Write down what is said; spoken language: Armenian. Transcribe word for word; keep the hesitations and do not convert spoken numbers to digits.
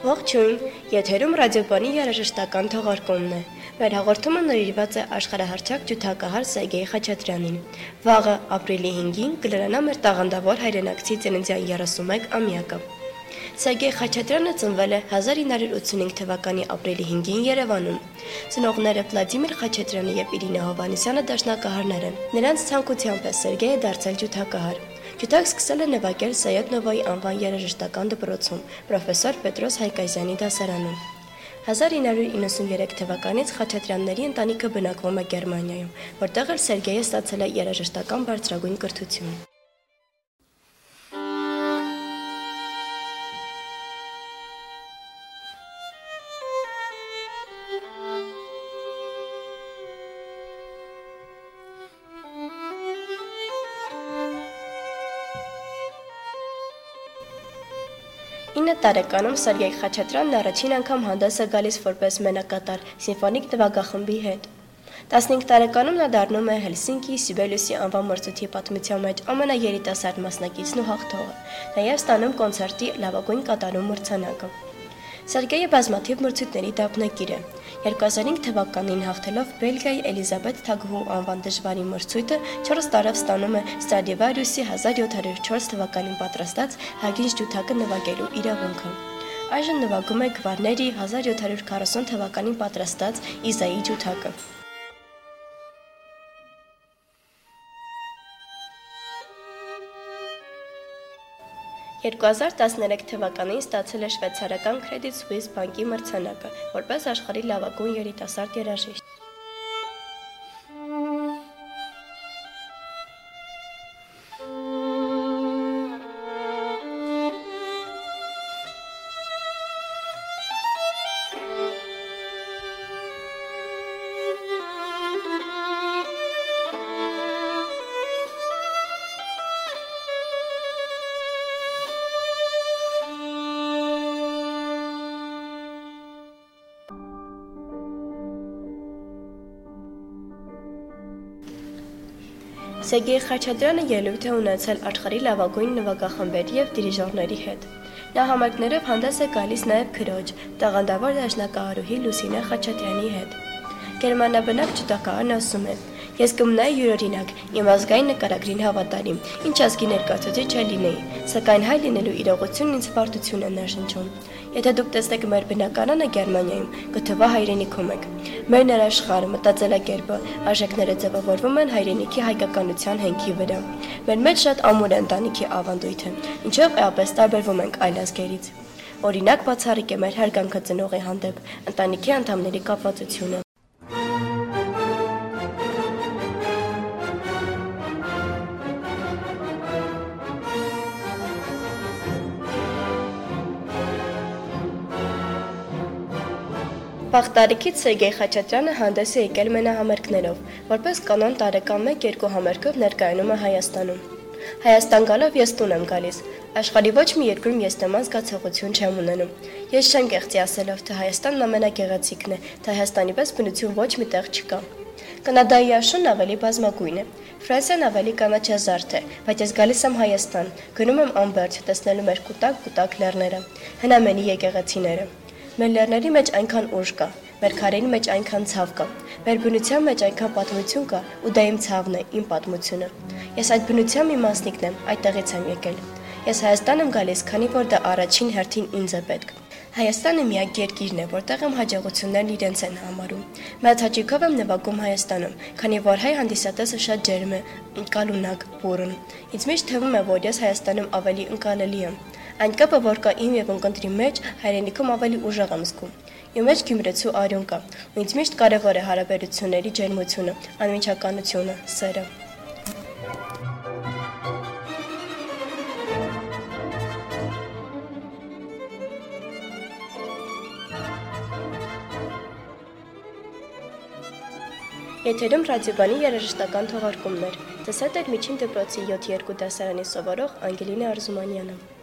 Ողջույն, եթերում ռադիոբանի երաժշտական թողարկումն է։ Մեր հաղորդումը նվիրված է աշխարհահռչակ ջութակահար Սերգեյ Խաչատրյանին։ Վաղը ապրիլի հինգին կլրանա մեր տաղանդավոր հայրենակցի ծննդյան երեսունմեկ ամյակը։ Սերգեյ Խաչատրյանը ծնվել է հազար ինը հարյուր ութսունհինգ թվականի ապրիլի հինգին Երևանում։ Ծնողները Վլադիմիր Խաչատրյանը եւ Իրինա Հովհաննիսյանը դաշնակահարներ են։ Նրանց ցանկությամբ է Սերգեյը դարձել ջութակահար։ Ջութակ սկսել է նվագել Սայեդ Նովայի անվան երաժշտական դպրոցում, պրոֆեսոր Պետրոս Հայկազյանի դասարանում։ հազար ինը հարյուր իննսուներեք թվականից Խաչատրյանների ընտանիքը բնակվում է Գերմանիայում, որտեղ էլ Սերգեյը ստացել է երաժշտական բարձրագույն կրթություն։ ինը տարեկանում Սերգեյ Խաչատրյանն առաջին անգամ հանդես է գալիս որպես մենակատար սիմֆոնիկ նվագախմբի հետ։ տասնհինգ տարեկանում նա դառնում է Հելսինկիի Սիբելյուսի անվան մրցույթի պատմության մեջ ամենաերիտասարդ մասնակիցն ու հաղթողը, նաև ստանում կոնցերտի լավագույն կատարում մրցանակը։ Սերգեյը բազմաթիվ մրցույթների դափնեկիր է։ երկու հազար հինգ թվականին հաղթելով Բելգիայի Էլիզաբեթ Թագուհու անվան դժվարի մրցույթը չորս տարով ստանում է Ստրադիվարիուսի հազար յոթ հարյուր չորս թվականին պատրաստած հագինջ ջութակը նվագելու իրավունքը։ Այժմ նվագում է Գվարների հազար յոթ հարյուր քառասուն թվականին պատրաստած Իզայի ջութակը։ երկու հազար տասներեք թվականին ստացել է շվեյցարական Credit Suisse բանկի մրցանակը, որպես աշխարհի լավագույն երիտասարդ երաժիշտ։ Սերգեյ Խաչատրյանը ելույթ է ունեցել աշխարհի լավագույն նվագախմբերի եւ դիրիժորների հետ։ Նա համերգներով հանդես է գալիս նաեւ քրոջ, տաղանդավոր դաշնակահարուհի Լուսինե Խաչատրյանի հետ։ Գերմանաբնակ ջութակահարն ասում է. «Ես կմնայի յուրօրինակ, իմ ազգային նկարագրին հավատարիմ, ինչ ազգի ներկայացուցիչ լինեի, սակայն հայ լինելու իրողությունն ինձ պարտություն է ներշնչում։ Եթե դուք տեսնեք մեր բնակարանը Գերմանիայում, կթվա հայրենիքում եք։ Մեր ներաշխարհը, մտածելակերպը, արժեքները ձևավորվում են հայրենիքի հայկականության հենքի վրա։ Մեր մեջ շատ ամուր է ընտանիքի ավանդույթը, ինչով էապես տարբերվում ենք այլ ազգերից։ Օրինակ բացառիկ է մեր հարգանքը ծնողի հանդեպ, ընտանիքի անդամների կապվածությունը։ Վաղ տարիքից Սերգեյ Խաչատրյանը հանդես է եկել մենահամերգներով, որպես կանոն տարեկան մեկ-երկու համերգով ներկայանում է Հայաստանում։ Հայաստան գալով ես տուն եմ գալիս, աշխարհի ոչ մի երկրում ես նման զգացողություն չեմ ունենում։ Ես չեմ կեղծի ասելով, թե Հայաստանն ամենագեղեցիկն է, թե Հայաստանի պես բնություն ոչ մի տեղ չկա։ Կանադայի աշունն ավելի բազմագույն է, Ֆրանսիան ավելի կանաչազարդ է, բայց ես գալիս եմ Հայաստան, գնում եմ Ամբերդ, տեսնելու մեր կուտակ-կուտակ լեռները, հնամենի եկեղեցիները։ Մեր լեռների մեջ այնքան ուժ կա, մեր քարերի մեջ այնքան ցավ կա, մեր բնության մեջ այնքան պատմություն կա, ու դա իմ ցավն է, իմ պատմությունը։ Ես այդ բնության մի մասնիկն եմ, այդտեղից եմ եկել։ Ես Հայաստան եմ գալիս, քանի որ դա առաջին հերթին ինձ է պետք։ Հայաստանը միակ երկիրն է, որտեղ եմ հաջողություններն իրենց են համարում։ Մեծ հաճույքով եմ նվագում Հայաստանում, քանի որ հայ հանդիսատեսը շատ ջերմ է, կալունակ, բուռն։ Ինձ միշտ թվում է, որ ես Հայաստանում ավելի ընկալելի եմ։ Այն կապը, որ կա իմ եւ ընկընտրի մեջ, հայրենիքում ավելի ուժեղ եմ զգում։ Իմ մեջ Գյումրեցու արյուն կա, ու ինձ միշտ կարևոր է հարաբերությունների ջերմությունը, անմիջականությունը, սերը։ Եթերում ռադիոբանի երաժշտական թողարկումներ։ Դասատեր միջին դպրոցի յոթ երկու դասարանի սովորող Անգելինա Արզումանյանը։